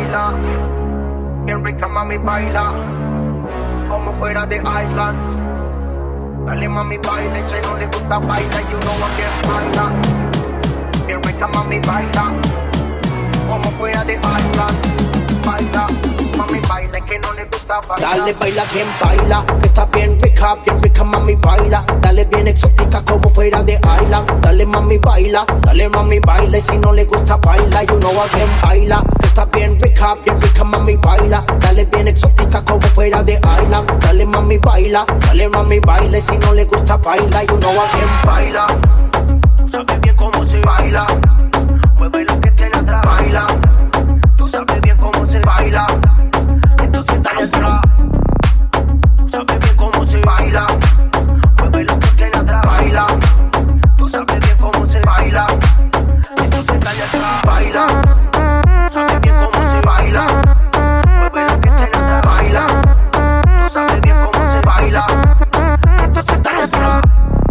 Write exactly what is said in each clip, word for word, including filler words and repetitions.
baila, bien rica mami baila, como fuera de Island. Dale mami baila, y si no le gusta baila, you know I can baila. Bien rica mami baila, como fuera de Island. Baila, mami baila, que no le gusta baila. Dale baila quien baila, que está bien rica, bien rica mami baila. Dale bien exótica como fuera de Island. Dale mami baila, dale mami baila, y si no le gusta baila, you know I can baila. Que está bien rica, bien rica mami baila. Dale bien exótica como fuera de Island. Dale mami baila, dale mami baila, y si no le gusta baila, you know I can Baila, sabes bien cómo se baila, mueve lo que tiene atrás. Baila, tú sabes bien cómo se baila, entonces dale atrás. Tú sabes bien cómo se baila, mueve lo que tiene atrás. Baila, tú sabes bien cómo se baila, entonces dale atrás. Baila, sabes bien cómo se baila, mueve lo que tiene atrás. Baila, tú sabes bien cómo se baila, entonces dale atrás.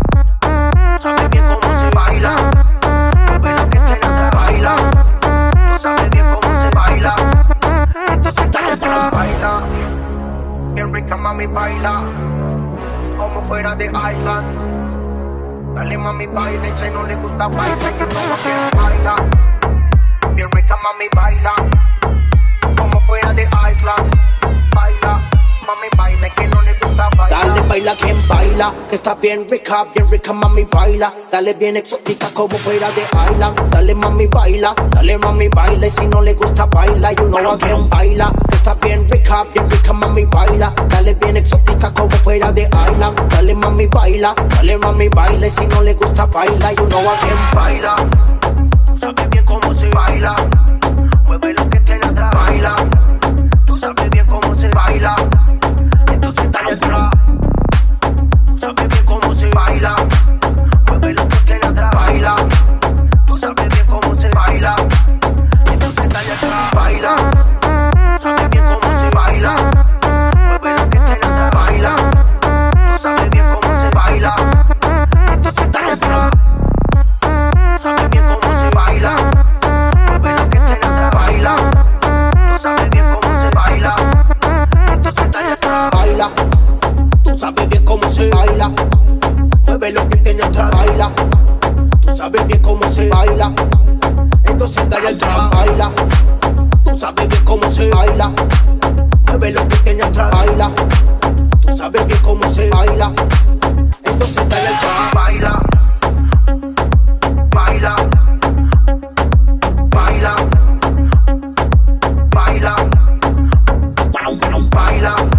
Sabes bien cómo se baila, mueve lo que tiene atrás. Baila, tú sabes bien cómo se baila, entonces dale atrás. Baila, bien rica mami baila, como fuera de Island. Dale mami baila, y si no le gusta baila, you know I can baila. Bien rica mami baila, como fuera de Island. Baila, mami baila, que no le gusta baila. Dale baila quien baila, que está bien rica, bien rica mami baila. Dale bien exótica como fuera de Island. Dale mami baila, dale mami baila, y si no le gusta baila, you know I can baila. Que está bien rica, bien rica mami baila. Dale bien exótica como fuera de Island. Dale mami baila, dale mami baila, y si no le gusta baila, you know I can Baila, sabes bien cómo se baila, mueve lo que tiene atrás. Baila, tú sabes bien cómo se baila, entonces dale atrás. Sabes bien cómo se baila, mueve lo que tiene atrás. Baila, tú sabes bien cómo se baila, entonces dale atrás. Baila, sabes bien cómo se baila, mueve lo que tiene atrás. Baila, tú sabes bien cómo se baila, entonces dale atrás. Sabes bien cómo se baila, mueve lo que tiene atrás. Baila, tú sabes bien cómo se baila, entonces dale atrás. baila. Tú sabes bien cómo se baila, mueve lo que tiene atrás. Baila, tú sabes bien cómo se baila, entonces dale atrás. Baila, tú sabes bien cómo se baila, mueve lo que tiene atrás. Baila, tú sabes bien cómo se baila, entonces dale atrás. Baila, baila, baila, baila, baila.